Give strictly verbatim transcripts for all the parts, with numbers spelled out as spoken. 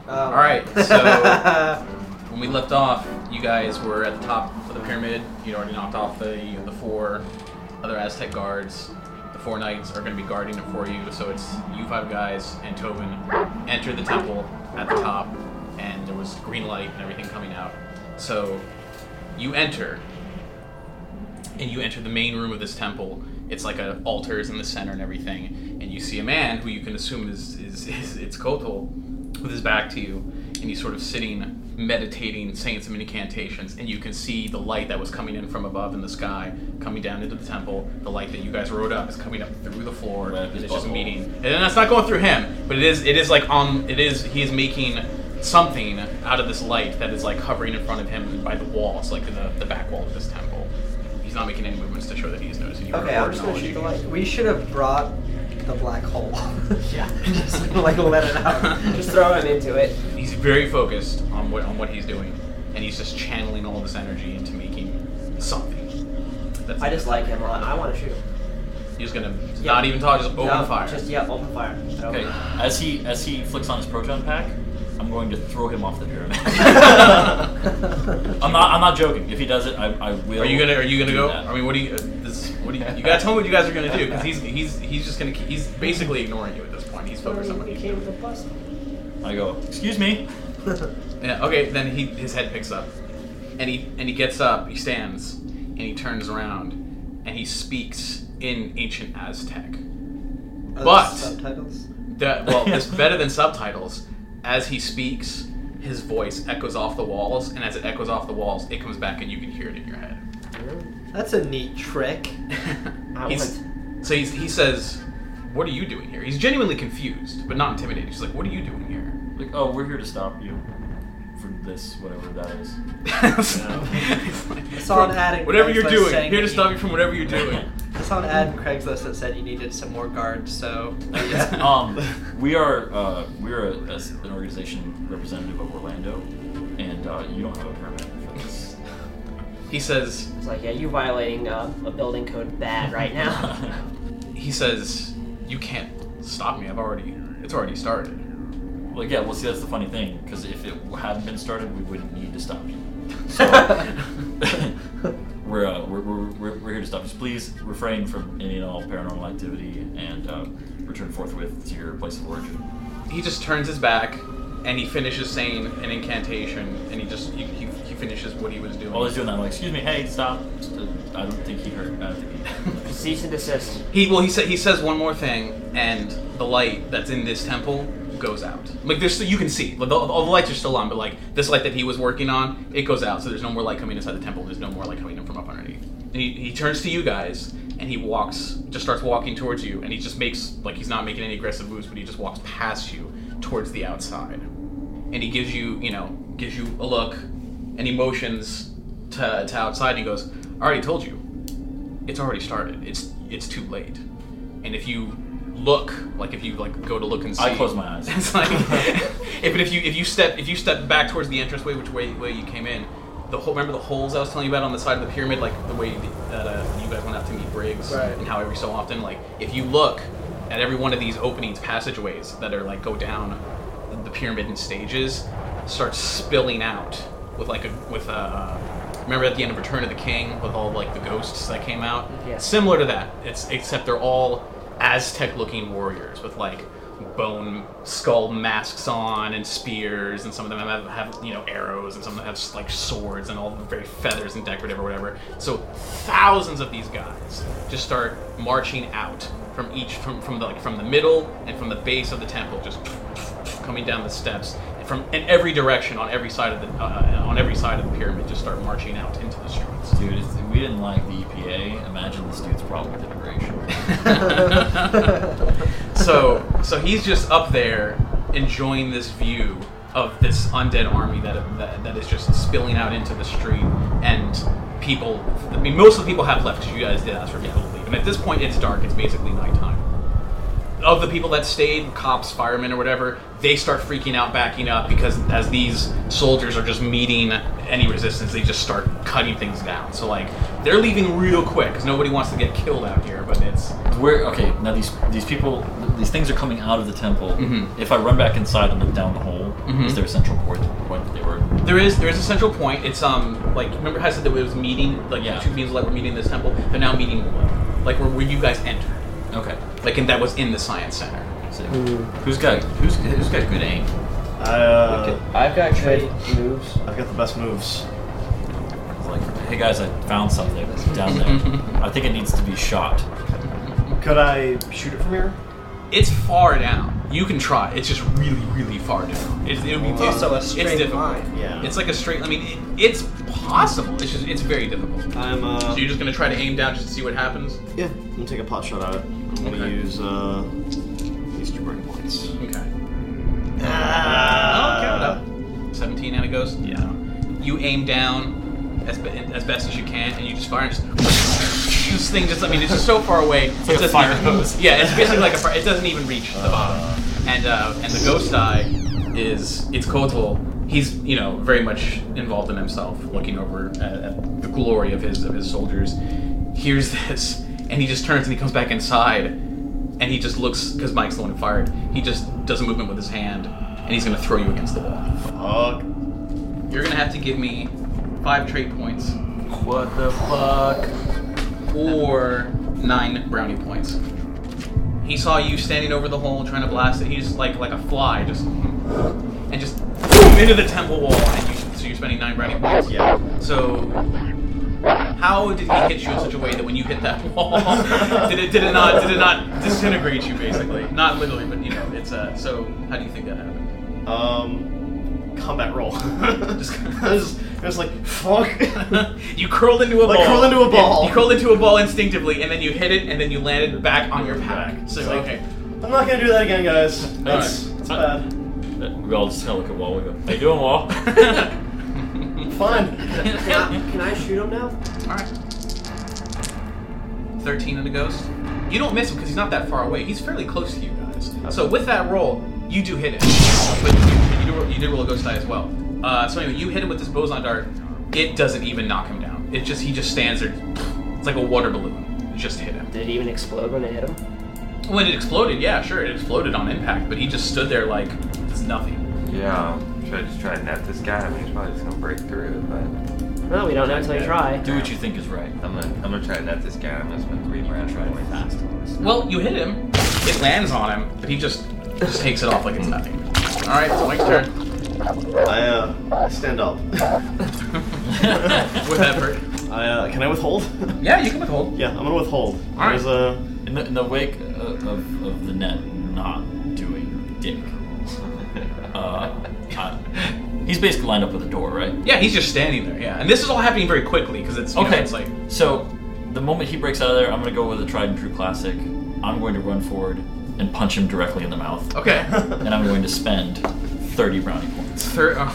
Oh. All right, so when we left off, you guys were at the top of the pyramid. You'd already knocked off the the four other Aztec guards. The four knights are going to be guarding it for you. So it's you five guys and Tobin entered the temple at the top, and there was green light and everything coming out. So you enter, and you enter the main room of this temple. It's like a altars in the center and everything, and you see a man who you can assume is is, is it's Kotal, with his back to you, and he's sort of sitting, meditating, saying some incantations, and you can see the light that was coming in from above in the sky, coming down into the temple. The light that you guys rode up is coming up through the floor, Right, and it's butthole. just meeting. And that's not going through him, but it is it is like on it is he is making something out of this light that is like hovering in front of him by the walls, like in the, the back wall of this temple. He's not making any movements to show that he's noticing you. Okay, I'm just gonna shoot the light. We should have brought the black hole. Yeah. Just like let it out. Just throw him into it. He's very focused on what on what he's doing, and he's just channeling all this energy into making something. That's I it. just like him a lot. I want to shoot him. He's gonna Yeah. not even talk, just open No, fire. Just yeah, open fire. Okay, as he as he flicks on his proton pack, I'm going to throw him off the pyramid. I'm not I'm not joking. If he does it, I, I will. Are you gonna Are you gonna do go? that. I mean, what do you? Uh, this, what do you? You gotta tell me what you guys are gonna do, because he's he's he's just gonna keep, he's basically ignoring you at this point. He's focused on what he's doing. I go, excuse me. Yeah. Okay. Then he his head picks up, and he and he gets up. He stands, and he turns around, and he speaks in ancient Aztec. Are But- those subtitles? That, well, it's better than subtitles. As he speaks, his voice echoes off the walls, and as it echoes off the walls, it comes back and you can hear it in your head. That's a neat trick. I He's- want. so he's, he says, "What are you doing here?" He's genuinely confused, but not intimidated. He's like, "What are you doing here?" Like, oh, we're here to stop you from this, whatever that is. It's like, I saw an ad in whatever you're Craigslist doing, saying here to that stop you- you from whatever you're doing. I saw an ad in Craigslist that said you needed some more guards, so... um, we are uh, we're a, a, an organization representative of Orlando, and uh, you don't have a permit for this. He says, It's like, yeah, you're violating uh, a building code bad right now. he says, "You can't stop me. I've already, it's already started." Like, yeah, well, see, that's the funny thing, because if it hadn't been started, we wouldn't need to stop you. So, we're, uh, we're, we're, we're, we're here to stop you. Please refrain from any and all paranormal activity and uh, return forthwith to your place of origin. He just turns his back, and he finishes saying an incantation, and he just he, he, he finishes what he was doing. While he's doing that, I'm like, excuse me, hey, stop. Just, uh, I don't think he heard. I don't think he Cease and desist. He well he said he says one more thing, and the light that's in this temple goes out. Like there's you can see like, the, all the lights are still on, but like this light that he was working on, it goes out. So there's no more light coming inside the temple. There's no more light coming in from up underneath. And he, he turns to you guys, and he walks, just starts walking towards you, and he just makes like he's not making any aggressive moves, but he just walks past you towards the outside, and he gives you you know gives you a look, and he motions to to outside. And he goes, "I already told you. It's already started. It's it's too late. And if you look, like if you like go to look and see, I close my eyes. It's like if if you if you step if you step back towards the entranceway, which way way you came in, the whole remember the holes I was telling you about on the side of the pyramid, like the way that uh, you guys went out to meet Briggs, Right. and how every so often, like if you look at every one of these openings, passageways that are like go down the pyramid in stages, starts spilling out with like a with a. Uh, Remember at the end of Return of the King with all like the ghosts that came out? Yeah. Similar to that. It's except they're all Aztec-looking warriors with like bone skull masks on and spears, and some of them have, have you know arrows, and some of them have like swords and all very feathers and decorative or whatever. So thousands of these guys just start marching out from each from from the like from the middle and from the base of the temple, just coming down the steps. From in every direction, on every side of the uh, on every side of the pyramid, just start marching out into the streets. Dude, if we didn't like the E P A, imagine this dude's problem with immigration. so, so he's just up there enjoying this view of this undead army that that, that is just spilling out into the street, and people. I mean, most of the people have left because you guys did ask for people to leave. And at this point, it's dark. It's basically nighttime. of the people that stayed, cops, firemen, or whatever, they start freaking out, backing up, because as these soldiers are just meeting any resistance, they just start cutting things down. So, like, they're leaving real quick, because nobody wants to get killed out here, but it's... Where, okay, now these these people, these things are coming out of the temple. Mm-hmm. If I run back inside and look down the hole, Mm-hmm. is there a central point, point that they were? There is there is a central point. It's, um, like, remember how I said that it was meeting, like, Yeah. two beings like were meeting in this temple? They're now meeting below, like, where, where you guys entered. Okay. Like, and that was in the science center. So, who's got who's who's got good aim? I, uh, I've got good moves. I've got the best moves. It's like, hey guys, I found something down there. I think it needs to be shot. Could I shoot it from here? It's far down. You can try. It's just really, really far down. It's, it'll be It's also a straight it's difficult. line. Yeah. It's like a straight. I mean, it, it's possible. It's just it's very difficult. I'm, uh... So you're just gonna try to aim down just to see what happens. Yeah, I'm gonna take a pot shot at it. I'm gonna Okay. use, uh... these two burning points. Okay. Ah. Oh, count it up. Seventeen and it goes. Yeah. You aim down as be, as best as you can, and you just fire. And just this thing just. I mean, it's just so far away. It's like a doesn't fire even- hose. Yeah, it's basically like a. fire- It doesn't even reach the bottom. And uh, and the ghost eye is it's Kotal. He's you know very much involved in himself, looking over at, at the glory of his of his soldiers. Hears this, and he just turns and he comes back inside, and he just looks because Mike's the one who fired. He just does a movement with his hand, and he's gonna throw you against the wall. Fuck. You're gonna have to give me five trait points What the fuck? or nine brownie points. He saw you standing over the hole trying to blast it. He just like like a fly, just and just boom into the temple wall. And you, so you're spending nine brownie points. Yeah. So how did he hit you in such a way that when you hit that wall, did it did it not did it not disintegrate you basically? Not literally, but you know it's uh. So how do you think that happened? Um... combat roll. Just- I was, I was like, fuck. You curled into a Like ball. curl into a ball. Yeah, you curled into a ball instinctively, and then you hit it, and then you landed back on your pack. So It's like, okay. I'm not gonna do that again, guys. That's, Alright. that's bad. We all just kind of look at Wall. We go, "How you doing, Wall?" Fine. Can I, can I shoot him now? All right. Thirteen in the ghost. You don't miss him because he's not that far away. He's fairly close to you guys. So with that roll, you do hit him, but you, you, do, you did roll a ghost die as well. Uh, so anyway, you hit him with this boson dart. It doesn't even knock him down. It just he just stands there. It's like a water balloon. It just hit him. Did it even explode when it hit him? When it exploded, yeah, sure, it exploded on impact, but he just stood there like it's nothing. Yeah, should I just try to net this guy? I mean, he's probably just gonna break through, but Well, we don't know until we try. Do what you think is right. I'm gonna I'm gonna try to net this guy. I'm gonna spend three grand Try to points. fast. Well, you hit him. It lands on him, but he just just takes it off like it's nothing. All right, it's Mike's turn. I, uh, I stand up. With effort. I, uh, can I withhold? Yeah, you can withhold. Yeah, I'm gonna withhold. All right. There's a... In the, in the wake of, of, of the net not doing dick, uh, uh, he's basically lined up with the door, right? Yeah, he's just standing there. Yeah, and this is all happening very quickly because it's you know, Okay. it's like So, the moment he breaks out of there, I'm going to go with a tried and true classic. I'm going to run forward and punch him directly in the mouth. okay. And I'm going to spend thirty brownie points. Third, oh.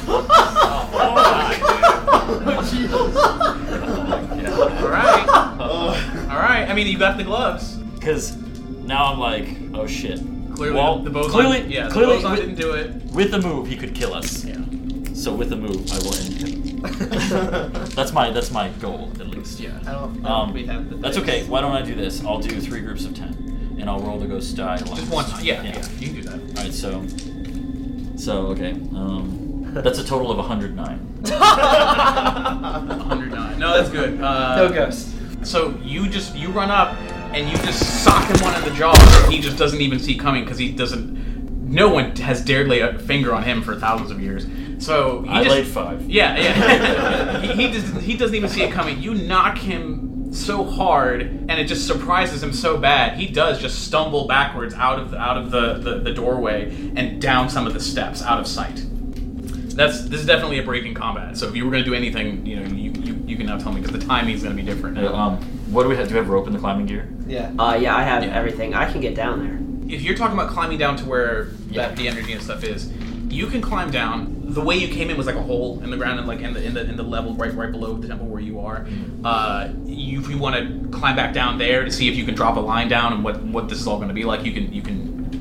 All right, Uh, all right. I mean, you got the gloves. Because now I'm like, oh shit. Clearly, Well, the boson. clearly, yeah, clearly the boson with, didn't do it. with the move, he could kill us. Yeah. So with the move, I will end him. that's my that's my goal, at least. Yeah. I don't, I don't Um, we have the that's dice. okay. Why don't I do this? I'll do three groups of ten, and I'll roll the ghost die once. Just one time. Yeah, yeah, you can do that. All right. So, so okay. Um, that's a total of one hundred nine. one hundred nine. No, that's good. Uh, No ghost. So you just you run up and you just sock him one in the jaw. And he just doesn't even see coming because he doesn't. No one has dared lay a finger on him for thousands of years. So he I just, laid five. Yeah, yeah. he, he just he doesn't even see it coming. You knock him so hard, and it just surprises him so bad. He does just stumble backwards out of the, out of the, the, the doorway and down some of the steps out of sight. That's this is definitely a break in combat. So if you were going to do anything, you know, you, you, you can now tell me because the timing is going to be different. Uh, um, what do we have? Do we have rope in the climbing gear? Yeah. Uh, yeah, I have Yeah. everything. I can get down there. If you're talking about climbing down to where Yeah. that the energy and stuff is, you can climb down. The way you came in was like a hole in the ground and like in the in the in the level right right below the temple where you are. Uh, you, if you want to climb back down there to see if you can drop a line down and what, what this is all going to be like, you can you can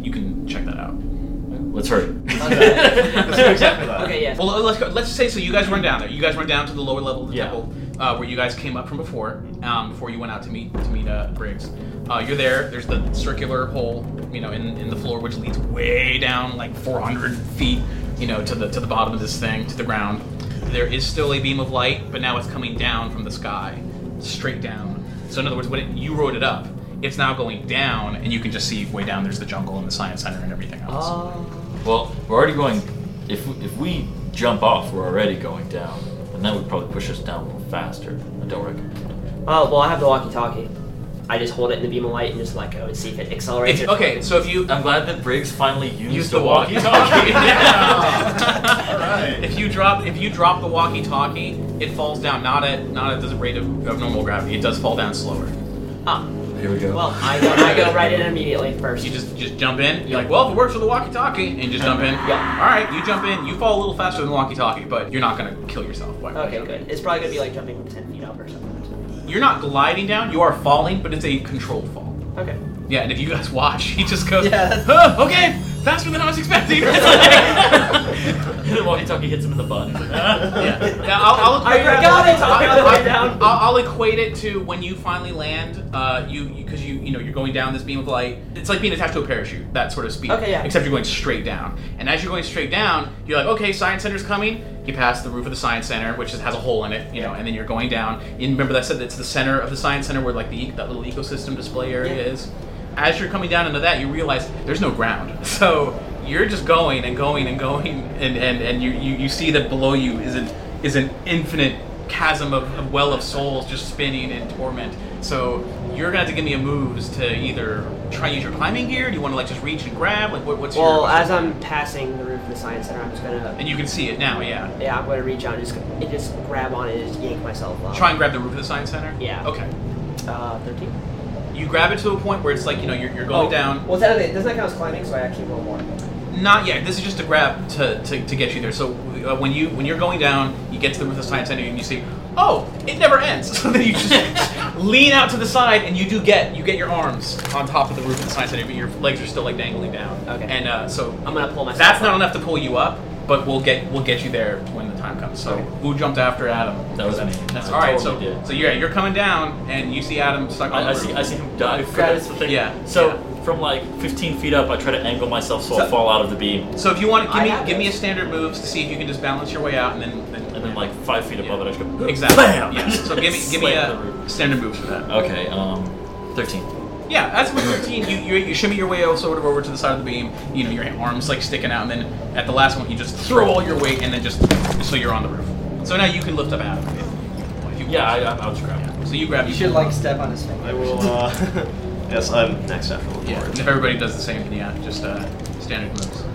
you can check that out. Let's hurry. Let's do exactly that. Okay, yeah. Well, let's go. Let's say so. You guys run down there. You guys run down to the lower level of the Yeah. temple, uh, where you guys came up from before. Um, before you went out to meet to meet uh, Briggs. Uh, you're there. There's the circular hole, you know, in, in the floor, which leads way down, like four hundred feet, you know, to the to the bottom of this thing, to the ground. There is still a beam of light, but now it's coming down from the sky, straight down. So in other words, when it, you rode it up, it's now going down, and you can just see way down. There's the jungle and the science center and everything else. Oh. Well, we're already going. If we, if we jump off, we're already going down, and that would probably push us down a little faster. I don't recommend. Oh, well, I have the walkie-talkie. I just hold it in the beam of light and just let go and see if it accelerates. It's, or- okay, so if you I'm glad that Briggs finally used, use the the walkie-talkie. Yeah. All right. If you drop if you drop the walkie-talkie, it falls down not at not at the rate of, of normal gravity. It does fall down slower. Ah, Here we go. well, I go, I go right in immediately first. You just just jump in. You're like, well, if it works with the walkie-talkie, and you just jump in. Yeah. All right, you jump in. You fall a little faster than the walkie-talkie, but you're not gonna kill yourself. By Okay, good. It's probably gonna be like jumping from ten feet up or something. You're not gliding down. You are falling, but it's a controlled fall. Okay. Yeah, and if you guys watch, he just goes, Yeah, that's- "Huh, okay, faster than I was expecting." The walkie-talkie hits him in the butt. He's like, ah. Yeah, yeah I'll, I'll I equate forgot it I'll, on the other way I'll- down. I'll, I'll equate it to when you finally land. Uh, you because you, you know you're going down this beam of light. It's like being attached to a parachute. That sort of speed. Okay, yeah. Except you're going straight down. And as you're going straight down, you're like, okay, science center's coming. You pass the roof of the science center, which is, has a hole in it, you know, and then you're going down. And remember that I said it's the center of the science center where like the that little ecosystem display area Yeah. is. As you're coming down into that, you realize there's no ground. So you're just going and going and going, and, and, and you, you, you see that below you is an is an infinite chasm of, of well of souls just spinning in torment. So you're gonna have to give me a moves to either try and use your climbing gear. Do you want to like just reach and grab? Like what, what's Well, your? as I'm passing the roof of the science center, I'm just gonna. And you can see it now, yeah. Yeah, I'm gonna reach out and just and just grab on it and just yank myself up. Try and grab the roof of the science center. Yeah. Okay. Uh, thirteen. You grab it to a point where it's like you know you're, you're going Oh, down. Well, technically, doesn't that count as climbing? So I actually roll more. Not yet. This is just a grab to, to, to get you there. So uh, when you when you're going down, you get to the roof of the science center and you see, oh, it never ends. So then you just lean out to the side and you do get you get your arms on top of the roof of the science center, but your legs are still like dangling down. Okay. And uh, so I'm gonna pull myself. that's not up. enough to pull you up, but we'll get we'll get you there when the time comes. So Okay. who jumped after Adam? That was me. That's I all right. totally so did. so yeah, you're coming down and you see Adam stuck on I, I the see. roof. I see him dive. Grab That's the thing. Yeah, So yeah. from like fifteen feet up, I try to angle myself so, I So- fall out of the beam, So if you want to give I me have give me a this. standard moves to see if you can just balance your way out and then, then and then like five feet above Yeah. it, I just go exactly. Bam! Yeah. So give me give me Slam the a roof. standard moves for that. Okay. Um, thirteen. Yeah, that's with thirteen. You, you you shimmy your way out sort of over to the side of the beam. You know your arms like sticking out, and then at the last one you just throw all your weight, and then just so you're on the roof. So now you can lift up Adam. If you, if you Yeah, I, want. I, I'll just grab it. Yeah. So you grab. You should like step on his finger. I will. Uh, yes, I'm next after the Yeah. board. And if everybody does the same, then yeah, just uh, standard moves.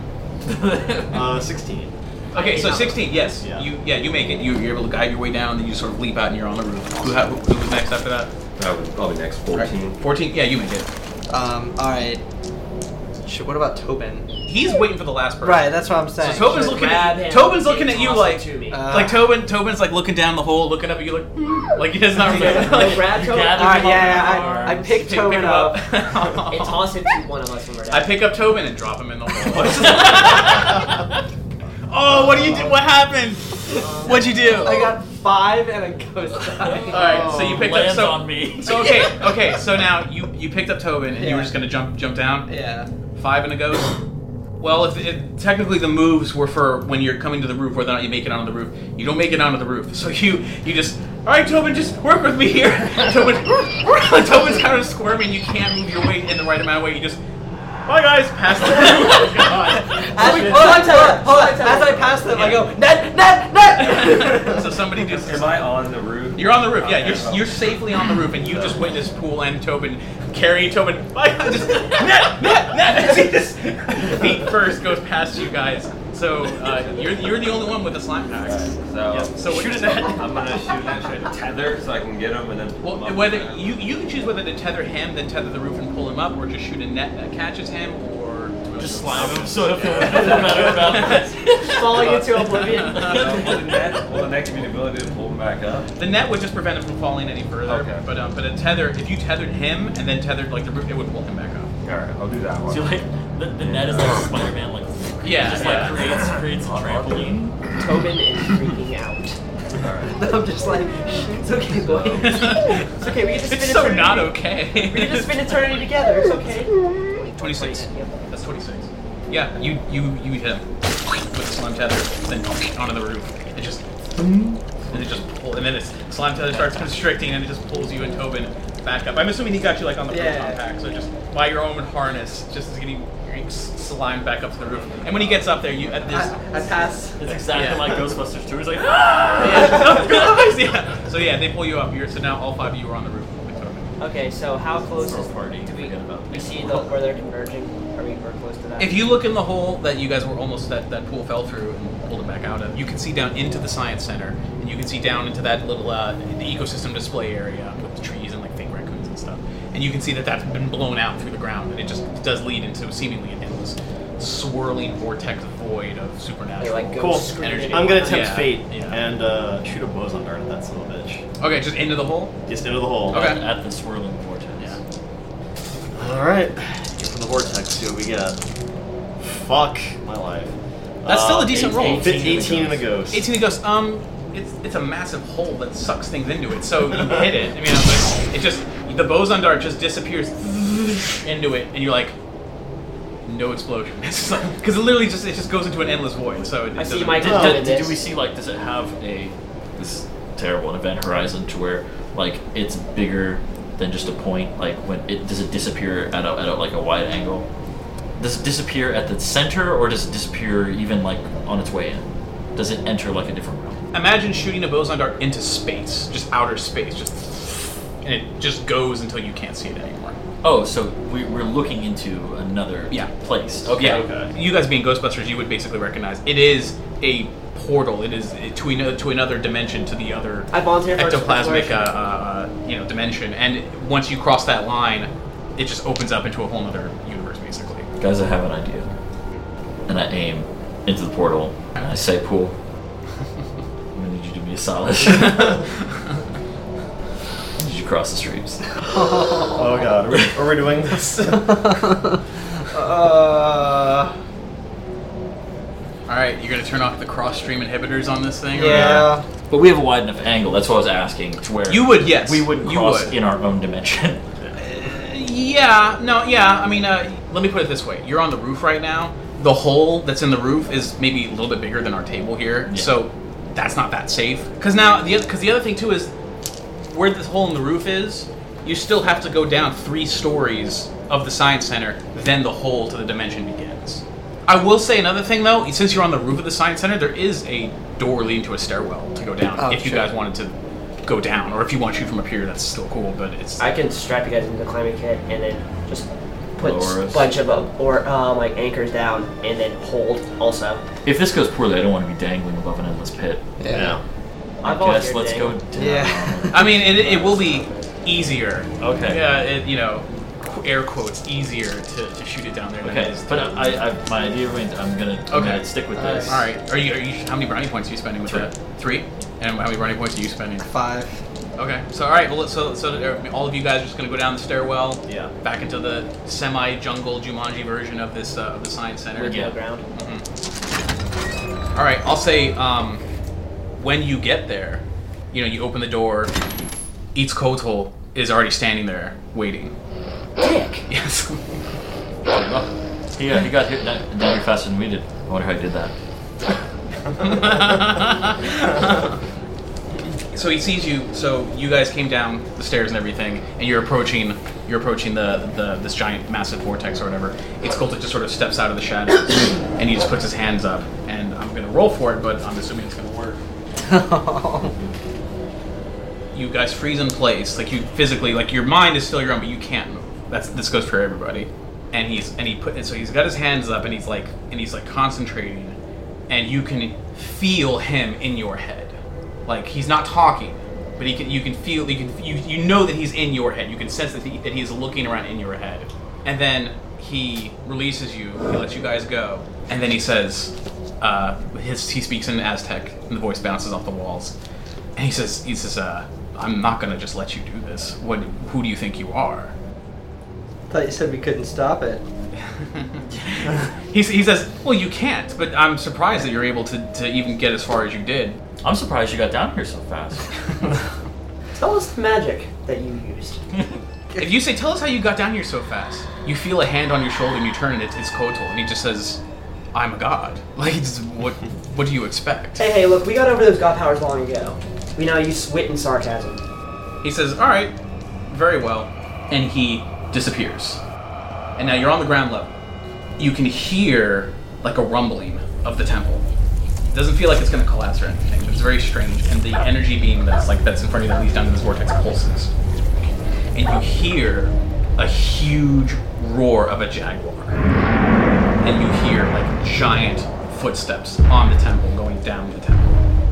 Uh, sixteen. Okay, so sixteen. Yes. Yeah. You yeah you make it. You, you're able to guide your way down, then you sort of leap out, and you're on the roof. Who ha- who was next after that? That was probably next fourteen. Fourteen. Yeah, you make it. Um. All right. Shit, what about Tobin? He's waiting for the last person. Right. That's what I'm So saying. Tobin's Should looking grab at him Tobin's and looking at you toss him like to me. Uh, like Tobin Tobin's like looking down the hole, looking up at you like like he does not remember. Yeah, Like, grab Tobin. gather All right. him up Yeah. in yeah arms. I, I picked pick- Tobin pick him up. And toss it to one of us when we're down. I pick up Tobin and drop him in the hole. Oh, what do you do? What happened? What'd you do? I got five and a ghost die. All right, so you picked up Lands so, on me. so okay, okay. So now you you picked up Tobin and you were Yeah. just gonna jump jump down. Yeah. Five and a ghost. Well, if it, technically the moves were for when you're coming to the roof, whether or not you make it onto the roof. You don't make it onto the roof, so you you just all right, Tobin, just work with me here. Tobin, Tobin's kind of squirming. You can't move your weight in the right amount of weight. You just bye guys, pass the roof. Oh, God. As, Wait, hold on, hold on, hold on. hold on. As I pass them, I Yeah. go net, net, net. So somebody just Am I on the roof? You're on the roof, yeah. Okay. You're you're safely on the roof, and you just witnessed Pool and Tobin carry Tobin. Bye, just net, net, net. As he just feet first goes past you guys. So uh, you're you're the only one with a slime pack. So, Yeah, so shoot it net. I'm gonna shoot that shit tether so I can get him and then pull him Well, up. whether you you can choose whether to tether him, then tether the roof and pull him up, or just shoot a net that catches him, or Just slime him so it doesn't matter about it. falling into oblivion. So will the net, will the net give me the ability to pull him back up? The net would just prevent him from falling any further. Okay. But um, but a tether, if you tethered him and then tethered like the roof, it would pull him back up. Alright, I'll do that one. See, like, The, the net is like Spider-Man, like Yeah, just yeah. like creates creates a trampoline. Tobin is freaking out. Alright. I'm just like, it's okay, boys. It's okay. We get to spend It's so eternity. not okay. We get to spend eternity together. It's okay. twenty-six. Yep. That's twenty-six. Yeah, you you you hit him with the slime tether, then onto the roof. It just and it just pull, and then the slime tether starts constricting, and it just pulls you and Tobin back up. I'm assuming he got you like on the Yeah. proton pack, so just by your own harness, just is getting slime back up to the roof. And when he gets up there, you at this. I, I pass. It's exactly Yeah. like Ghostbusters two. He's like, yeah. So yeah, they pull you up. You're so now all five of you are on the roof with Tobin. Okay, so how close Throw is a party. do we, Forget about we it. see the, where they're converging? Are we we're close to that? If you look in the hole that you guys were almost that that pool fell through and pulled it back out of, you can see down into the science center, and you can see down into that little uh, the ecosystem display area with the trees and like fake raccoons and stuff. And you can see that that's been blown out through the ground, and it just it does lead into seemingly an endless swirling vortex void of They supernatural. like go Cool. screaming. Energy. I'm gonna tempt Yeah, fate yeah. and uh, shoot a boson dart at that son of a bitch. Okay, just into the hole. Just into the hole. Okay. at, at the swirling vortex. Yeah. Alright. Get from the vortex, see what we get. Fuck my life. That's still Uh, a decent roll. eighteen, eighteen in the ghost. eighteen it goes, um, it's it's a massive hole that sucks things into it. So you hit it. I mean, it's like, it just, the boson dart just disappears into it, and you're like, no explosion. Because it literally just, it just goes into an endless void. So it, it I see doesn't- my Did, Oh. did, in did, this. we see like does it have a this is terrible an event horizon to where like it's bigger than just a point? Like when it does it disappear at a, at a, like a wide angle? Does it disappear at the center or does it disappear even like on its way in? Does it enter like a different realm? Imagine shooting a boson dart into space, just outer space, just, and it just goes until you can't see it anymore. Oh, so we, we're looking into another Yeah. place. Okay. Yeah. okay. You guys being Ghostbusters, you would basically recognize it is a portal. It is to another to another dimension, to the other I volunteer for ectoplasmic, uh, exploration. uh, you know, dimension. And once you cross that line, it just opens up into a whole other universe, basically. Guys, I have an idea. And I aim into the portal and I say, Pool, I'm gonna need you to do me a solid. I need you to cross the streams. Oh god, are we, are we doing this? Uh, All right, you're gonna turn off the cross stream inhibitors on this thing. or- yeah. But we have a wide enough angle. That's what I was asking. To where You would, yes. we wouldn't You cross would. in our own dimension. Yeah, no, yeah. I mean, uh, let me put it this way: you're on the roof right now. The hole that's in the roof is maybe a little bit bigger than our table here, Yeah. so that's not that safe. Because now, the because the other thing too is where this hole in the roof is, you still have to go down three stories of the science center, then the hole to the dimension begins. I will say another thing though: since you're on the roof of the science center, there is a door leading to a stairwell to go down. Oh, if you sure. guys wanted to go down, or if you want to shoot from up here, that's still cool. But it's I can strap you guys into the climbing kit and then just put Lower a us. bunch of uh, or um, like anchors down and then hold also. If this goes poorly, I don't want to be dangling above an endless pit. Yeah. I I guess volunteered let's to go dangle. down. Yeah. I mean, it, it will be easier. Okay. Yeah, it, you know, qu- air quotes, easier to, to shoot it down there than it Okay, is. but to- I, I, my idea remains. I'm gonna, I'm Okay. gonna stick with this. all right. Are you, are you? How many brownie points are you spending with Three. that? Three. And how many brownie points are you spending? Five. Okay. So all right. Well, so so uh, all of you guys are just gonna go down the stairwell. Yeah. Back into the semi-jungle Jumanji version of this uh, of the science center. With Yeah. no ground. All right. I'll say um, when you get there, you know, you open the door. Eats Kotal is already standing there waiting. Dick. Yes. He got, he got hit down down here faster than we did. I wonder how he did that. So he sees you. So you guys came down the stairs and everything, and you're approaching. You're approaching the, the this giant massive vortex or whatever. It's Colt just sort of steps out of the shadows, and he just puts his hands up. And I'm gonna roll for it, but I'm assuming it's gonna work. You guys freeze in place, like you physically, like your mind is still your own, but you can't move. That's this goes for everybody. And he's and he put and so he's got his hands up, and he's like and he's like concentrating, and you can feel him in your head. Like he's not talking, but he can. You can feel. You can. You, you know that he's in your head. You can sense that he, that he's looking around in your head. And then he releases you. He lets you guys go. And then he says, uh, his he speaks in Aztec, and the voice bounces off the walls. And he says, he says, uh, I'm not gonna just let you do this. What? Who do you think you are? Thought you said we couldn't stop it. he, he says, well, you can't, but I'm surprised that you're able to, to even get as far as you did. I'm surprised you got down here so fast. Tell us the magic that you used. If you say, tell us how you got down here so fast, you feel a hand on your shoulder and you turn and it's, it's Kotal, and he just says, I'm a god. Like, it's, what what do you expect? Hey, hey, look, we got over those god powers long ago. We now use wit and sarcasm. He says, alright, very well, and he disappears. And now you're on the ground level. You can hear, like, a rumbling of the temple. It doesn't feel like it's going to collapse or anything. It's very strange, and the energy beam that's like that's in front of you that leads down to this vortex pulses. And you hear a huge roar of a jaguar. And you hear like giant footsteps on the temple going down the temple.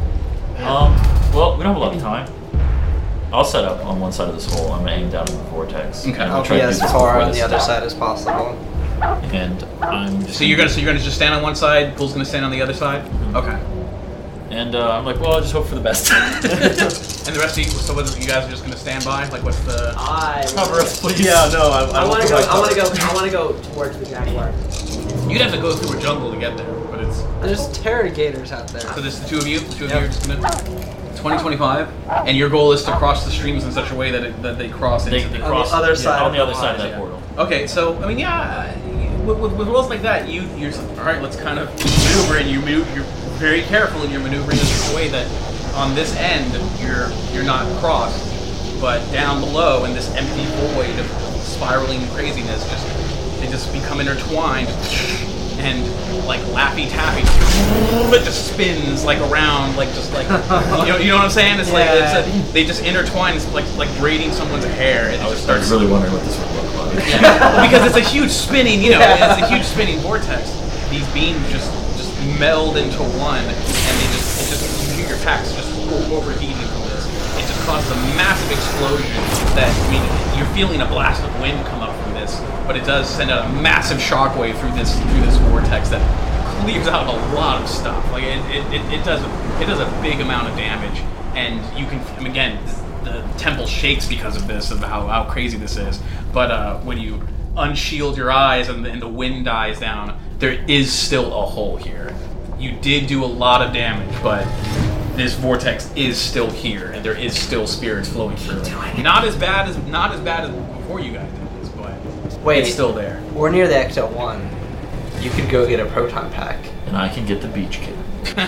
Um, well, we don't have a lot of time. I'll set up on one side of this hole. I'm gonna aim down in the vortex. Okay. And I'll try be to do as this far before on this the other stops. side as possible. And I'm just So you're gonna so you're gonna just stand on one side. Pool's gonna stand on the other side. Okay. And uh, I'm like, well, I'll just hope for the best. And the rest of you, so what, you guys are just gonna stand by? Like, what's the? I Cover us, please. Yeah, no, I, I, I want to provide go. I want to cover. go. I want to go towards the jaguar. You'd have to go through a jungle to get there, but it's. There's interrogators out there. So there's the two of you. The two of Yep. you are just gonna. twenty twenty-five, and your goal is to cross the streams in such a way that it, that they cross They, into they the. On the cross other yeah, side on of the the other side of line, that yeah. portal. Okay, so I mean, yeah, with, with, with rolls like that, you you're all right. Let's kind of maneuver, and you maneuver, you're very careful in your maneuvering in such a way that on this end you're you're not crossed, but down below in this empty void of spiraling craziness, just they just become intertwined. And like Laffy Taffy, it just spins like around, like just like you know, you know what I'm saying? It's like Yeah. it's a, they just intertwine, it's like like braiding someone's hair. It I was just starting starts really wondering what this would look like. yeah. Because it's a huge spinning, you know, it's a huge spinning vortex. These beams just just meld into one, and they just it just you hear your packs just overheating from this. It just causes a massive explosion. That I mean, you're feeling a blast of wind come up from this, but it does send out a massive shockwave through this through this vortex that clears out a lot of stuff. Like it, it, it, it does a, it does a big amount of damage, and you can I mean, again the temple shakes because of this, of how, how crazy this is. But uh, when you unshield your eyes and the, and the wind dies down, there is still a hole here. You did do a lot of damage, but this vortex is still here, and there is still spirits flowing through it. Not as bad as not as bad as before you guys did this, but Wait. it's still there. We're near the Ecto one. You could go get a proton pack. And I can get the beach kid.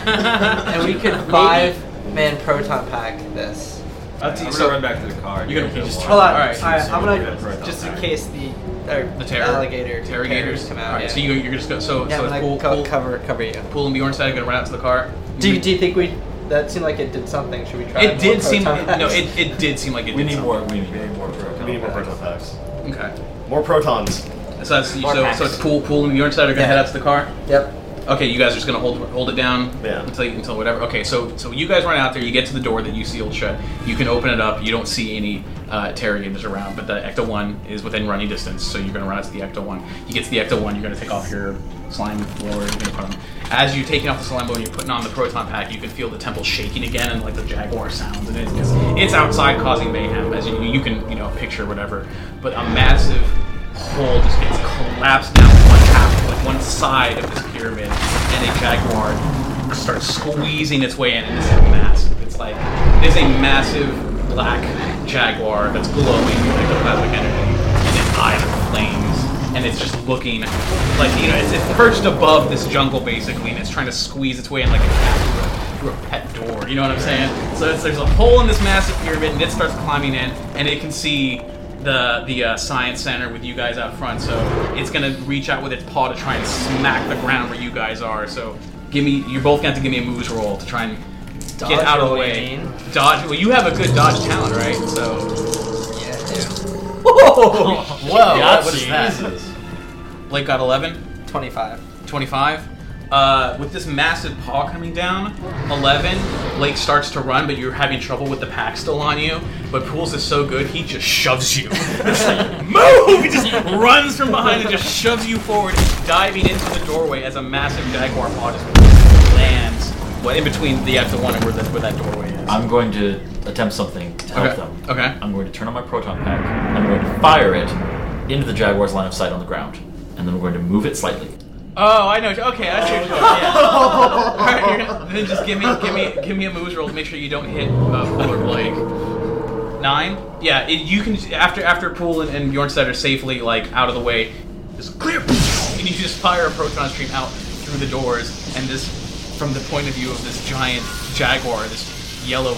And we could five man proton pack this. Uh, I'm gonna so run back to the car. and you're get gonna- a you just- bit Hold more. on. Alright. Alright, I'm Yeah, gonna, proton just in pack. case the, or the terror, alligator interrogators terrors come out. All right, yeah. so you, you're just go. So yeah, so I'm it's gonna Pool, co- Pool, cover, cover you. Pool and Bjornstad gonna run out to the car. Do you, do you think we, that seemed like it did something, should we try It more did seem proton no. packs? It, it did seem like it We did need something. more. We need more proton. We need more proton packs. Okay. More protons. So that's More so, packs. so it's Pool, Pool and Bjornstad are gonna Yeah. head out to the car. Yep. Okay, you guys are just gonna hold hold it down Yeah. until you, until whatever. Okay, so so you guys run out there. You get to the door that you sealed shut. You can open it up. You don't see any uh, interrogators around, but the Ecto one is within running distance. So you're gonna run out to the Ecto one. You get to the Ecto one. You're gonna take off your slime blower. You're gonna put on. As you're taking off the slime blower and you're putting on the proton pack, you can feel the temple shaking again and like the jaguar sounds. And it's just, it's outside causing mayhem, as you you can you know picture whatever. But a massive hole just gets collapsed down one half, like one side of this pyramid, and a jaguar starts squeezing its way in, and it's massive. It's like it's a massive black jaguar that's glowing with ectoplasmic energy, and its eyes are flames, and it's just looking like you know it's, it's perched above this jungle basically, and it's trying to squeeze its way in like a cat through a, through a pet door. You know what I'm saying? So it's, there's a hole in this massive pyramid, and it starts climbing in, and it can see the the uh, science center with you guys out front, so it's gonna reach out with its paw to try and smack the ground where you guys are. So give me, you're both gonna have to give me a moves roll to try and Dodge get out of the roll, you way. mean? Dodge. Well, you have a good dodge talent, right? So Yeah, I do. whoa, Whoa, what is that? Jesus. Blake got eleven, twenty-five. twenty-five. Uh, with this massive paw coming down, eleven, Blake starts to run, but you're having trouble with the pack still on you. But Pools is so good, he just shoves you. It's like, move! He just runs from behind and just shoves you forward, diving into the doorway as a massive jaguar paw just lands well, in between the Ecto one and where, the, where that doorway is. I'm going to attempt something to help Okay. them. Okay. I'm going to turn on my proton pack. I'm going to fire it into the Jaguar's line of sight on the ground, and then we're going to move it slightly. Oh, I know. Okay, I see what you're doing. Yeah. All right, you're gonna, then just give me, give me, give me a moves roll to make sure you don't hit uh, Pool or Blake. Nine? Yeah, it, you can after after Pool and, and Bjornstad are safely like out of the way, just clear, and you just fire a proton stream out through the doors, and this from the point of view of this giant jaguar, this yellow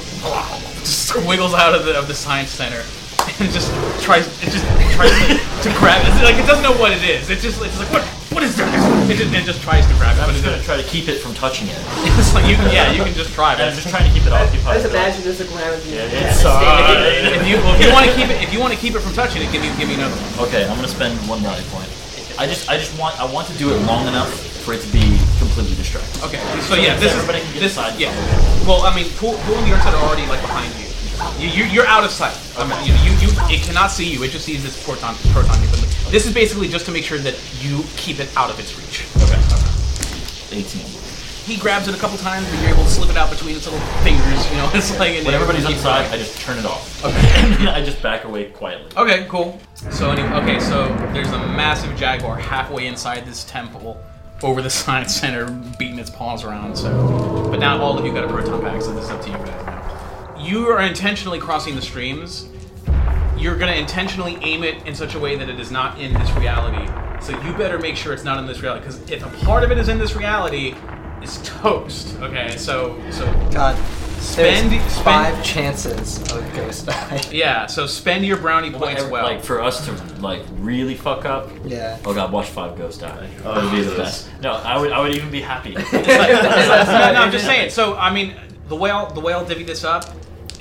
just wiggles out of the of the science center. And it just tries, it just tries to, to grab it. It's like it doesn't know what it is. It just, it's like what, what is this? It just, it just tries to grab it. I'm But just it going to try to keep it from touching it. It's like you can, yeah, you can just try. Yeah, But I'm just trying to keep it I occupied. just imagine there's a ground. Yeah, Yeah, it's if you, well, if you want to keep it, if you want to keep it from touching it, give me, give me another one. Okay, I'm gonna spend one rally point. I just, I just want, I want to do it long enough for it to be completely distracted. Okay, so yeah, this is everybody can get this. inside. Yeah. Well, I mean, Pool, Pool and the Earth are already like behind you. You, you you're out of sight. I mean, you, you, you, it cannot see you. It just sees this proton, proton. But this is basically just to make sure that you keep it out of its reach. Okay. eighteen. He grabs it a couple times, and you're able to slip it out between its little fingers. You know, it's like When everybody's keep inside, going. I just turn it off. Okay. And then I just back away quietly. Okay, cool. So anyway, okay, so there's a massive jaguar halfway inside this temple, over the science center, beating its paws around. So, but now all of you got a proton pack, so this is up to you guys now. You are intentionally crossing the streams. You're gonna intentionally aim it in such a way that it is not in this reality. So you better make sure it's not in this reality, because if a part of it is in this reality, it's toast. Okay, so so God. spend There's spend five chances of ghost eye. yeah. So spend your brownie points well. Like for us to like really fuck up. Yeah. Oh god, watch five ghosts die. Oh, That would be the Jesus. best. No, I would, I would even be happy. It's like, it's like- no, no, I'm just saying. So, I mean, the way I'll the way I'll divvy this up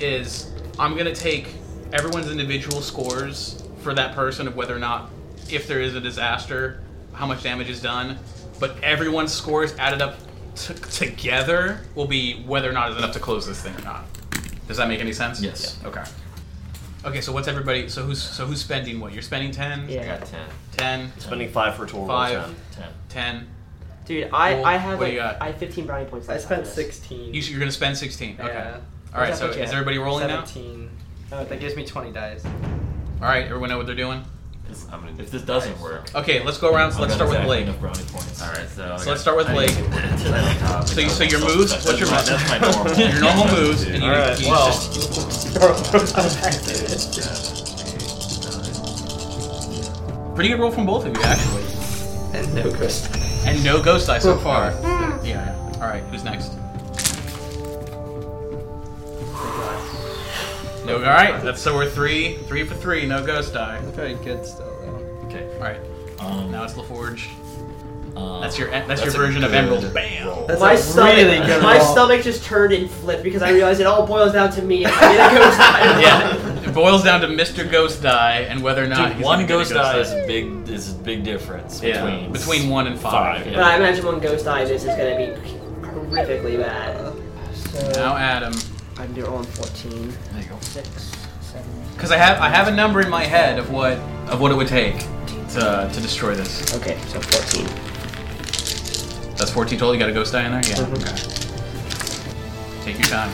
is I'm gonna take everyone's individual scores for that person of whether or not, if there is a disaster, how much damage is done. But everyone's scores added up t- together will be whether or not it's enough to close this thing or not. Does that make any sense? Yes. Yeah. Okay. Okay. So what's everybody? So who's so who's spending what? You're spending ten. Yeah. I got ten. Ten. Spending five for a total Five. of ten. Ten. Ten. Dude, I, Cool. I have What do like, you got? I have fifteen brownie points. I left spent on this. sixteen. You, you're gonna spend sixteen. Okay. Yeah. All right. What's So that put you is at? everybody rolling now? seventeen. Okay. That gives me twenty dice. All right. Everyone know what they're doing? I'm gonna If this doesn't work, Okay, let's go around. So let's I've got start with exactly Blake. enough brownie points. All right, so. So let's start with Blake. So So, you, so your moves. What's your That's moves? my normal. Your normal moves, and you, Alright, you well. just pretty good roll from both of you actually, And no ghost. and no ghost die so far. Yeah. All right. Who's next? No. All right. That's so we're three, three for three. No ghost die. Very good still though. Okay. All right. Um, Now it's LaForge. uh, That's your that's, that's your a version of good Emerald. Bam. roll. That's My a stomach, really good my roll. stomach just turned and flipped because I realized it all boils down to me. If I get a ghost die. Yeah, it boils down to Mister Ghost Die and whether or not Dude, he's one gonna get a ghost die is a big is a big difference Yeah, between between one and five. five, yeah. But I imagine one ghost die, this is gonna be horrifically bad. So Now Adam, I can do it all in fourteen. There you go. Six, seven. because I have I have a number in my head of what of what it would take to to destroy this. Okay, so fourteen. That's fourteen total. You got a ghost die in there. Yeah. Mhm. Okay. Take your time.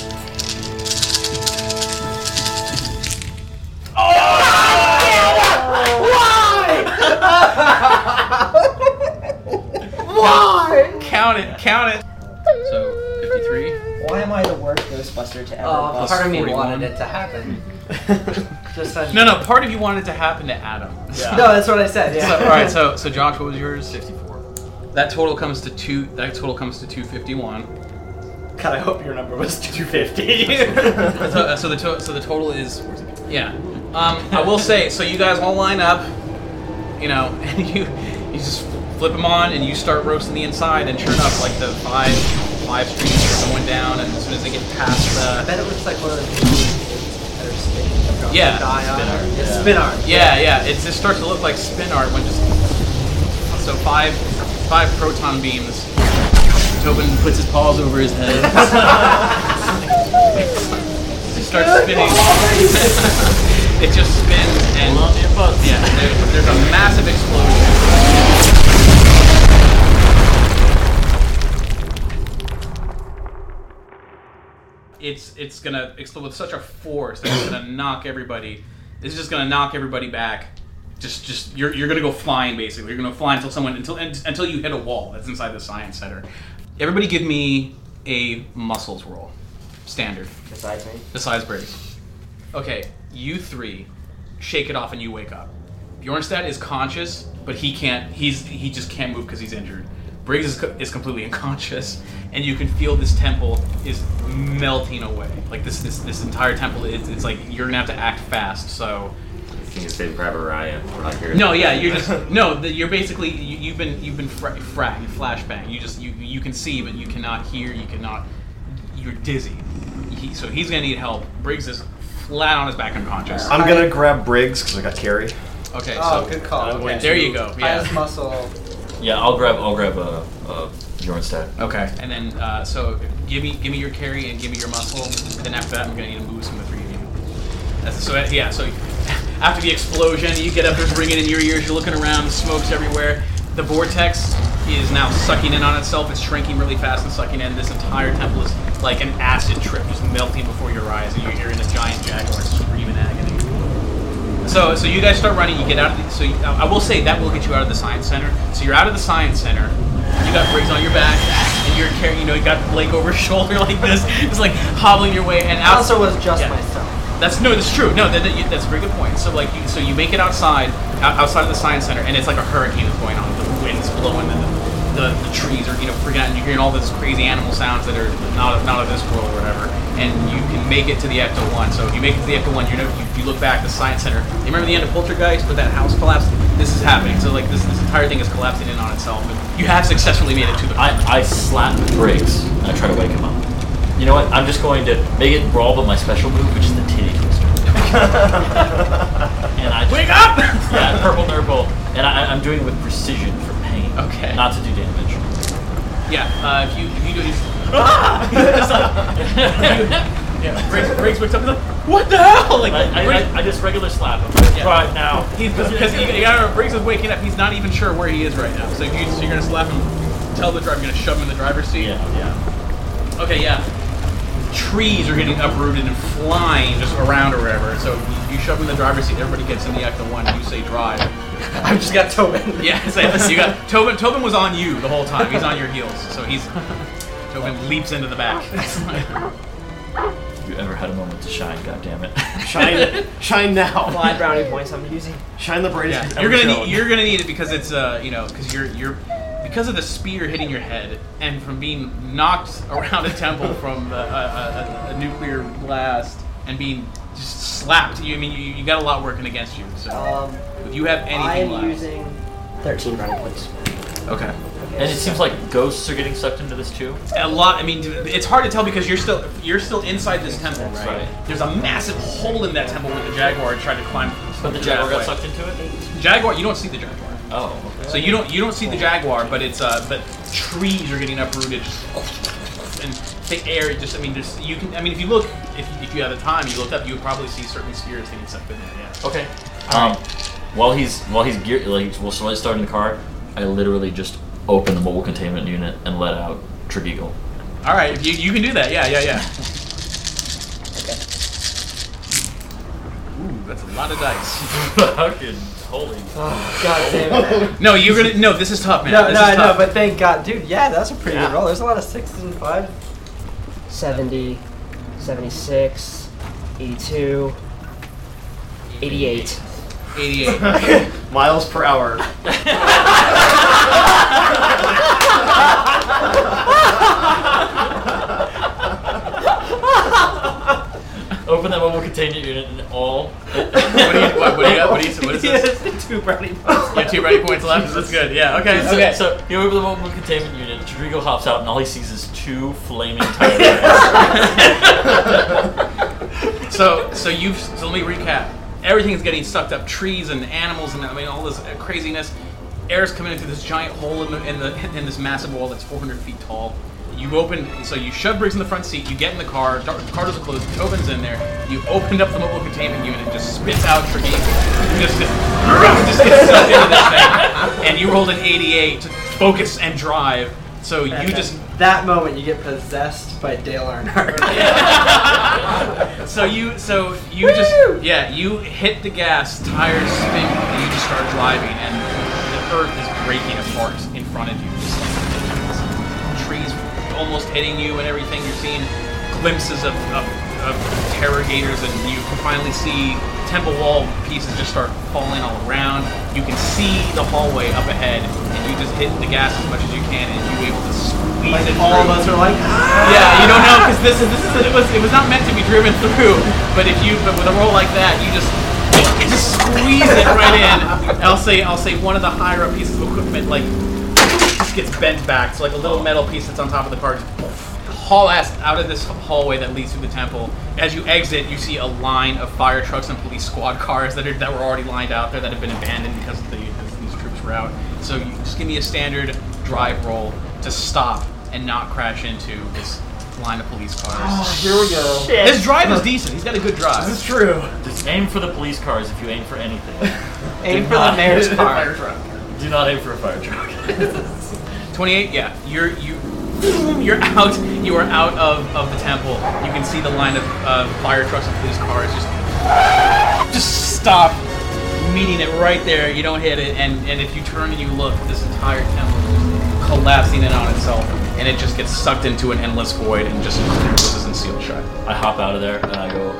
Why? Count it. Count it. So fifty-three. Why am I the worst Ghostbuster to ever Oh, bust? part of me forty-one. wanted it to happen. Just a, No, no. Part of you wanted it to happen to Adam. Yeah. No, that's what I said. Yeah. So, all right. So so Josh, what was yours? fifty-four. That total comes to two. That total comes to two fifty-one. God, I hope your number was two fifty. So, uh, so the to- so the total is yeah. Um, I will say so. You guys all line up, you know, and you you just flip them on and you start roasting the inside, and sure enough, like the five five streams are going down, and as soon as they get past I the bet it looks like one of those movies that are spinning. Yeah. Die on. Spin art. It's Yeah. spin art. yeah yeah it just starts to look like spin art when just so five five proton beams. Tobin puts his paws over his head. He starts spinning. It just spins and Hold on to your butts. yeah, there, there's a massive explosion. It's it's gonna explode with such a force that it's gonna knock everybody. It's just gonna knock everybody back, just just you're you're gonna go flying basically. You're gonna fly until someone until until you hit a wall that's inside the science center. Everybody, give me a muscles roll, standard. Besides me. Besides Briggs. Okay, you three shake it off and you wake up. Bjornstad is conscious, but he can't. He's he just can't move because he's injured. Briggs is, co- is completely unconscious, and you can feel this temple is melting away. Like this this this entire temple is it's like you're gonna have to act fast. So. Can you say Private Ryan? We're not here. No, yeah, you're just no. The, you're basically you, you've been you've been fra- fra- flashbang. You just you you can see, but you cannot hear. You cannot. You're dizzy. He, so he's gonna need help. Briggs is flat on his back, unconscious. I'm gonna grab Briggs because I got carry. Okay, Oh, so good call. I'm going Okay. there you go. Yeah. Highest muscle. Yeah, I'll grab I'll grab a, a Bjornstad. Okay, and then uh, so give me give me your carry and give me your muscle. And then after that, I'm gonna need to move some of the three of you. That's, so yeah, so after the explosion, you get up, there's ringing in your ears. You're looking around, the smoke's everywhere. The vortex is now sucking in on itself. It's shrinking really fast and sucking in. This entire temple is like an acid trip, just melting before your eyes, and you're hearing a giant jaguar scream in agony. So, so you guys start running. You get out of the. So you, I will say that will get you out of the science center. So you're out of the science center. You got Briggs on your back, and you're carrying. You know, you got Blake over your shoulder like this, just like hobbling your way. And I out, also was just yeah. myself. That's no, that's true. No, that, that, you- that's a very good point. So like, you, so you make it outside, out, outside of the science center, and it's like a hurricane is going on. The wind's blowing, and the, the, the trees are you know freaking out, and you're hearing all these crazy animal sounds that are not of, not of this world or whatever. And you can make it to the Ecto One. So if you make it to the Ecto One, you know you, you look back, the science center. You remember the end of Poltergeist, where that house collapsed? This is happening. So like this this entire thing is collapsing in on itself. And you have successfully made it to the. I, I slap Briggs and I try to wake him up. You know what? I'm just going to make it brawl, but my special move, which is the titty twister. and I just, Wake up! Yeah, purple nurple, and I, I'm doing it with precision for pain. Okay. Not to do damage. Yeah. Uh, if you if you do these. Ah! It's like- yeah. Briggs, Briggs wakes up and is like, what the hell? Like I, I, Briggs- I, I just regular slap him. Yeah. Right now. He's because you, you gotta Briggs is waking up. He's not even sure where he is right now. So, you, so you're gonna slap him, tell the driver, you're gonna shove him in the driver's seat. Yeah, yeah. Okay, yeah. Trees are getting uprooted and flying just around or wherever. So you, you shove him in the driver's seat. Everybody gets in the Ecto One. And you say drive. I've just got Tobin. Yeah, so listen, you got Tobin. Tobin was on you the whole time. He's on your heels. So he's Tobin leaps into the back. If you ever had a moment to shine, goddammit. Shine, shine now. Five brownie points I'm using. Shine the brightest. Yeah, you're gonna need you're gonna need it because it's uh you know because you're you're because of the spear hitting your head and from being knocked around a temple from a, a, a, a nuclear blast and being just slapped. You I mean you, you got a lot working against you. So Um, if you have anything I'm left, using thirteen brownie points. okay. And it seems like ghosts are getting sucked into this too. A lot. I mean, it's hard to tell because you're still you're still inside this temple, right? Right. There's a massive hole in that temple where the jaguar tried to climb. But the jaguar got sucked into it? Jaguar, you don't see the jaguar. Oh, okay. So you don't you don't see the jaguar, but it's uh but trees are getting uprooted, and the air just I mean just you can I mean if you look if you, if you have the time you looked up you would probably see certain spirits getting sucked in there. Yeah. Okay. Um, while he's while he's gear like well, so I start in the car, I literally just open the mobile containment unit and let out Tregeagle. All right, you you can do that. Yeah, yeah, yeah. Ooh, that's a lot of dice. Fucking holy. Oh, God damn it. No, you're gonna no. This is tough, man. No, this no, is I know, tough. but thank God. Dude, yeah, that's a pretty Yeah. good roll. There's a lot of sixes and fives. seventy, seventy-six, eighty-two, eighty-eight. eighty-eight. Miles per hour. Open that mobile containment unit and all. What do you what, what do you got? What do you what is this? Yes, two brownie points. You have two ready points left. That's good. Yeah. Okay. So, Okay. so you open the mobile containment unit, Tregeagle hops out, and all he sees is two flaming tires. So, so you've. So let me recap. Everything's getting sucked up. Trees and animals and I mean all this uh, craziness. Air's coming into this giant hole in the in the in this massive wall that's four hundred feet tall. You open. So you shove Briggs in the front seat. You get in the car. The car doors are closed. Tobin's in there. You opened up the mobile containment unit. and Just spits out Tregeagle. Just just, just gets sucked into this thing. And you rolled an eighty-eight to focus and drive. So you Okay. just that moment you get possessed by Dale Earnhardt. so you so you just yeah you hit the gas, tires spin, and you just start driving, and the earth is breaking apart in front of you, just like trees almost hitting you and everything. You're seeing glimpses of, of, of interrogators, and you can finally see temple wall pieces just start falling all around. You can see the hallway up ahead, and you just hit the gas as much as you can, and you're able to squeeze Like it all of through. us are like, Yeah, you don't know because this is this is it was it was not meant to be driven through. But if you but with a roll like that, you just you just squeeze it right in. And I'll say I'll say one of the higher up pieces of equipment like just gets bent back. So like a little metal piece that's on top of the car just haul ass out of this hallway that leads through the temple. As you exit, you see a line of fire trucks and police squad cars that are that were already lined out there that have been abandoned because of the because these troops were out. So you just give me a standard drive roll to stop and not crash into this line of police cars. oh, here we go. Shit. His drive is decent. He's got a good drive. This is true. Just aim for the police cars if you aim for anything. Aim Do for the not mayor's hit a car. fire truck. Do not aim for a fire truck. twenty-eight, yeah. You're you you're out you are out of, of the temple. You can see the line of uh, fire trucks and police cars just just stop, meeting it right there. You don't hit it, and, and if you turn and you look, this entire temple is collapsing in on itself, and it just gets sucked into an endless void and just closes and sealed shut. I hop out of there and I go,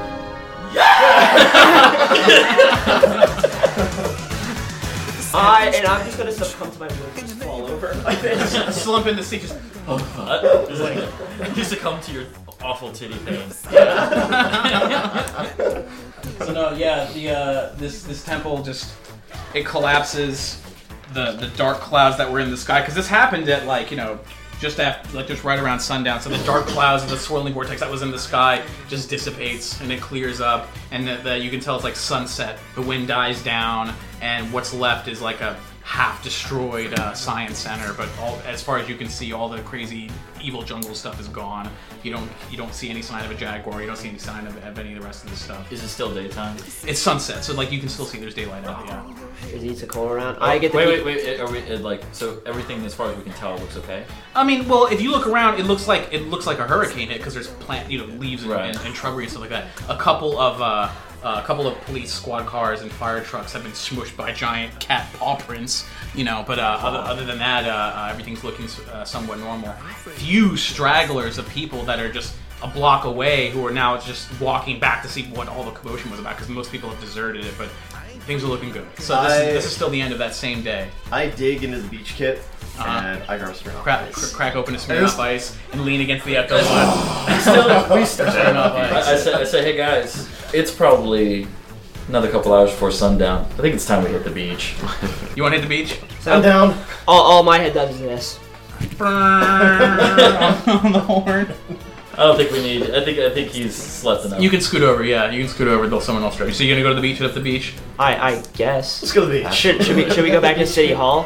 I and I'm just gonna succumb to my wounds and just fall over like this. Slump in the seat, just uh, it's like, you succumb to your awful titty pain. So no, yeah, the uh, this this temple just it collapses. The the dark clouds that were in the sky, because this happened at like you know just after like just right around sundown. So the dark clouds and the swirling vortex that was in the sky just dissipates and it clears up, and the, the, you can tell it's like sunset. The wind dies down, and what's left is like a half destroyed uh, science center. But all, as far as you can see, all the crazy evil jungle stuff is gone. You don't you don't see any sign of a jaguar. You don't see any sign of, of any of the rest of this stuff. Is it still daytime? It's sunset, so like you can still see there's daylight out. Yeah. Is he to call around? I get the wait, peek- wait, wait. Are we uh, like so? Everything as far as we can tell looks okay. I mean, well, if you look around, it looks like it looks like a hurricane hit because there's plant, you know, leaves and, Right. and, and shrubbery and stuff like that. A couple of uh, uh, a couple of police squad cars and fire trucks have been smushed by giant cat paw prints, you know. But uh, other, other than that, uh, uh, everything's looking uh, somewhat normal. Few stragglers of people that are just a block away who are now just walking back to see what all the commotion was about because most people have deserted it, but things are looking good. So this, I- is, this is still the end of that same day. I dig into the beach kit Uh-huh. and I grab straight off Crack, ice. cr- crack open a Smirnoff Ice and lean against the echo. Still, Smirnoff I, Ice. I say, I say, hey guys, it's probably another couple hours before sundown. I think it's time we hit the beach. You want to hit the beach? So I'm down. all, all my head does is this. on the horn. I don't think we need. I think I think he's slept enough. You can scoot over, yeah. You can scoot over until someone else drives. So you're gonna go to the beach, hit up the beach? I I guess. Let's go to the beach. Should should we should we go back to City Hall?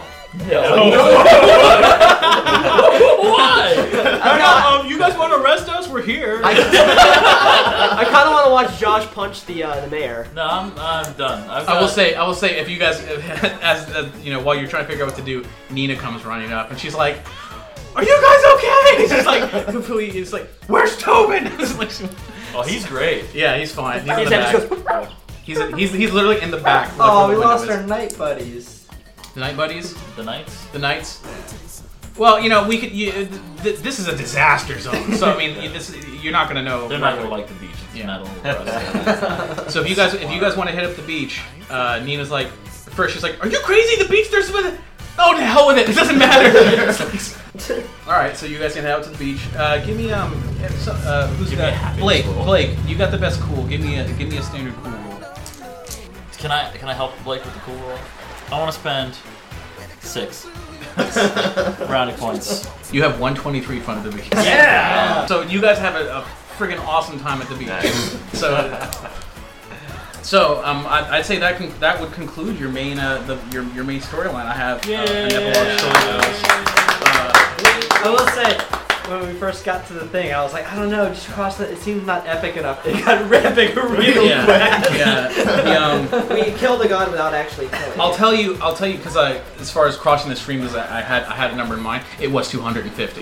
Why? I don't know. Um, you guys want to arrest us? We're here. I, I kind of want to watch Josh punch the uh, the mayor. No, I'm I'm done. I've I will got- say, I will say, if you guys, as, as you know, while you're trying to figure out what to do, Nina comes running up and she's like, "Are you guys okay?" It's just like completely. It's like, "Where's Tobin?" It's like, Oh, he's great. yeah, he's fine. He's in His the head just back. goes, He's he's he's literally in the back. like, Oh, where we the window lost is. our night buddies. The night buddies. The Knights. The Knights. Well, you know, we could. You, th- this is a disaster zone, so I mean, you- this you're not gonna know. They're not gonna like the beach. It's Yeah. metal. for us. So if you guys, if you guys want to hit up the beach, uh, Nina's like, first she's like, "Are you crazy? The beach, there's with it." Oh, to hell with it. It doesn't matter. All right, so you guys can head out to the beach. Uh, give me um, so, uh, who's Give me a got happiness Blake? roll. Blake, you got the best cool. Give me a give me a standard cool roll. Can I can I help Blake with the cool roll? I want to spend six brownie points. You have one twenty-three fun at the beach. Yeah. So you guys have a, a friggin' awesome time at the beach. So, so um, I, I'd say that con- that would conclude your main uh, the, your your main storyline. I have uh, an epilogue story. Uh, I will say, when we first got to the thing, I was like, I don't know, just cross it. It seems not epic enough. It got epic real yeah, fast. yeah. The, um, We killed a god without actually killing. I'll it. tell you, I'll tell you, because I, as far as crossing the stream, because I, I had, I had a number in mind. It was two hundred fifty.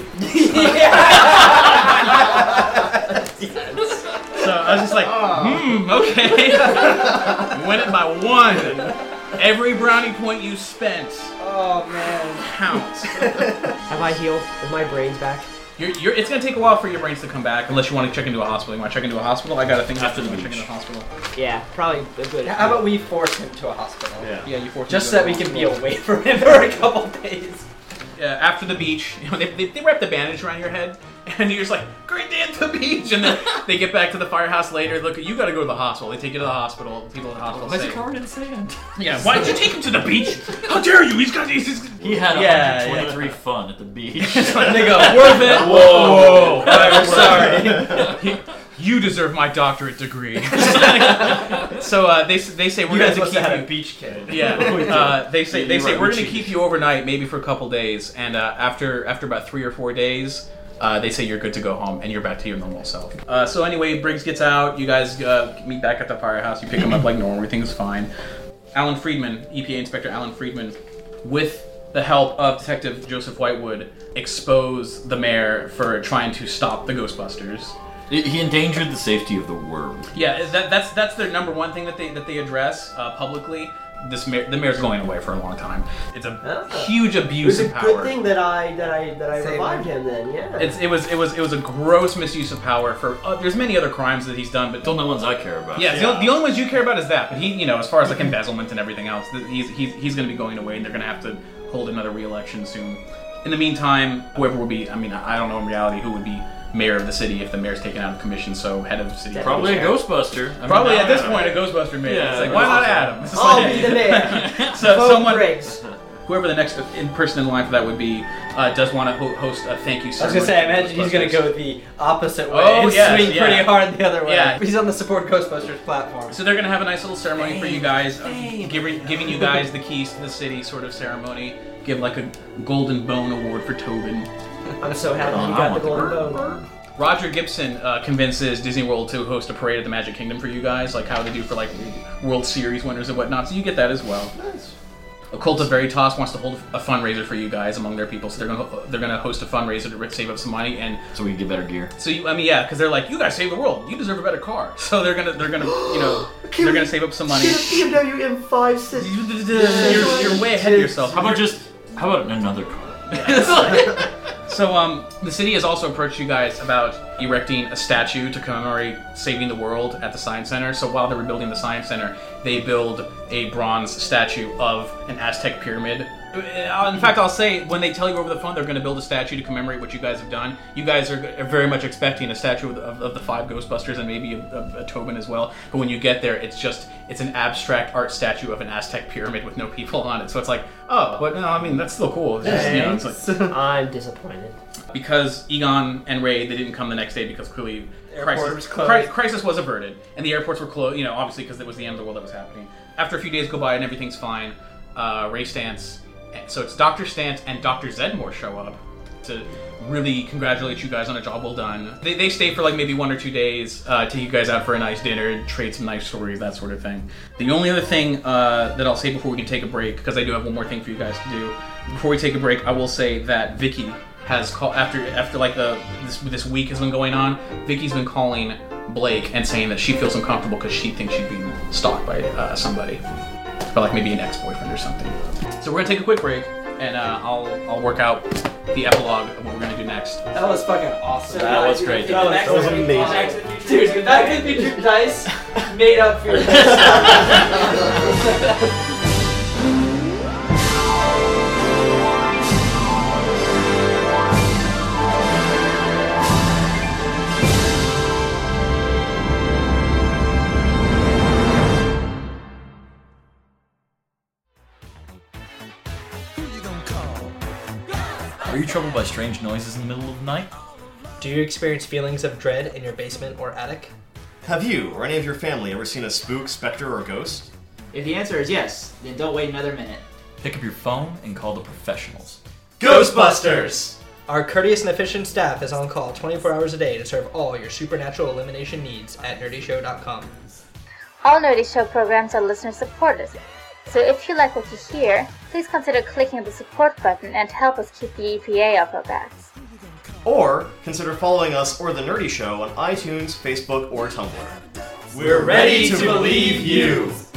So I was just like, hmm, okay. Win it by one. Every brownie point you spent Oh man. counts. Have I healed? Is my brains back? You're, you're, it's gonna take a while for your brains to come back, unless you want to check into a hospital. You want to check into a hospital? I got a thing After the you wanna check beach. into a hospital. Yeah, probably a good. How about we force him to a hospital? Yeah. Yeah, you force Just him so to that go we to can be hospital. away from him for a couple days. Uh, after the beach, you know, they, they, they wrap the bandage around your head, and you're just like, great day at the beach, and then they get back to the firehouse later. Look, you got to go to the hospital. They take you to the hospital. People at the hospital Why is say, he covered in sand? yeah, why did you take him to the beach? How dare you? He's got he's, he's He had Yeah, one twenty-three fun at the beach. And they go, worth it. Whoa. Whoa, I'm sorry. You deserve my doctorate degree. So uh, they they say we're You going guys to must keep have had you. a beach kid. Yeah, uh, they say they You're say right, we're we going to cheated. keep you overnight, maybe for a couple days, and uh, after after about three or four days, uh, they say you're good to go home and you're back to your normal self. Uh, so anyway, Briggs gets out. You guys uh, meet back at the firehouse. You pick him up like normal. Everything's fine. Alan Friedman, E P A Inspector Alan Friedman, with the help of Detective Joseph Whitewood, expose the mayor for trying to stop the Ghostbusters. It- he endangered the safety of the world. Yeah, that, that's that's their number one thing that they that they address uh, publicly. This mayor, the mayor's going away for a long time. It's a Oh. huge It abuse was a of power. good thing that I that I that I Saved revived him. him. Then, yeah. It's, it was it was it was a gross misuse of power. For uh, there's many other crimes that he's done, but The only ones I care about. yeah, The, the only ones you care about is that. But he, you know, as far as like embezzlement and everything else, th- he's he's he's going to be going away, and they're going to have to hold another re-election soon. In the meantime, whoever will be, I mean, I I don't know in reality who would be mayor of the city if the mayor's taken out of commission. So head of city. Probably a Ghostbuster. I mean, Probably now at this Adam. point a Ghostbuster mayor. Yeah, it's like, why not Adam? It's I'll like- be the mayor. so Vote someone, Briggs. whoever the next in person in line for that would be, uh, does want to ho- host a thank you I was ceremony. gonna say, I for imagine he's gonna Ghostbusters. go the opposite way Oh, and yes, swing yeah. pretty hard the other way. Yeah. He's on the Support Ghostbusters platform. So they're gonna have a nice little ceremony for you guys, uh, giving giving you guys the keys to the city, sort of ceremony. Give like a Golden Bone Award for Tobin. I'm so happy Oh, you I got want the the golden bone. Roger Gibson uh, convinces Disney World to host a parade at the Magic Kingdom for you guys, like how they do for like World Series winners and whatnot. So you get that as well. A Cult of Veritas wants to hold a fundraiser for you guys among their people, so they're gonna they're gonna host a fundraiser to save up some money. And So we can get better gear. so you, I mean, yeah, because they're like, you guys saved the world, you deserve a better car. So they're gonna they're gonna you know they're gonna save up some money. B M W M five six. You're, you're way ahead of yourself. How about just, how about another car? So, um, the city has also approached you guys about erecting a statue to commemorate saving the world at the Science Center. So while they were building the Science Center, they build a bronze statue of an Aztec pyramid. Uh, In fact, I'll say, when they tell you over the phone they're going to build a statue to commemorate what you guys have done, you guys are are very much expecting a statue of, of, of the five Ghostbusters and maybe a, a, a Tobin as well. But when you get there, it's just, it's an abstract art statue of an Aztec pyramid with no people on it. So it's like, oh, but no, I mean, that's still cool. It's just, you know, it's like, I'm disappointed. because Egon and Ray, they didn't come the next day because clearly Airport crisis, was closed. cri- crisis was averted and the airports were closed, you know, obviously because it was the end of the world that was happening. After a few days go by and everything's fine, uh, Ray Stantz, so it's Doctor Stantz and Doctor Zedmore show up to really congratulate you guys on a job well done. They, they stay for like maybe one or two days, uh, take you guys out for a nice dinner, trade some nice stories, that sort of thing. The only other thing uh, that I'll say before we can take a break, because I do have one more thing for you guys to do, before we take a break, I will say that Vicky has called after after like the this this week has been going on. Vicky's been calling Blake and saying that she feels uncomfortable because she thinks she's being stalked by uh, somebody, by like maybe an ex-boyfriend or something. So we're gonna take a quick break, and uh, I'll I'll work out the epilogue of what we're gonna do next. That was fucking awesome. That was great. That was, That was amazing. Dude, the Back to the Future dice made up for your Are you troubled by strange noises in the middle of the night? Do you experience feelings of dread in your basement or attic? Have you or any of your family ever seen a spook, specter, or ghost? If the answer is yes, then don't wait another minute. Pick up your phone and call the professionals. Ghostbusters! Our courteous and efficient staff is on call twenty-four hours a day to serve all your supernatural elimination needs at nerdy show dot com. All Nerdy Show programs are listener-supported. So if you like what you hear, please consider clicking the support button and help us keep the E P A off our backs. Or consider following us or The Nerdy Show on iTunes, Facebook, or Tumblr. We're ready to believe you.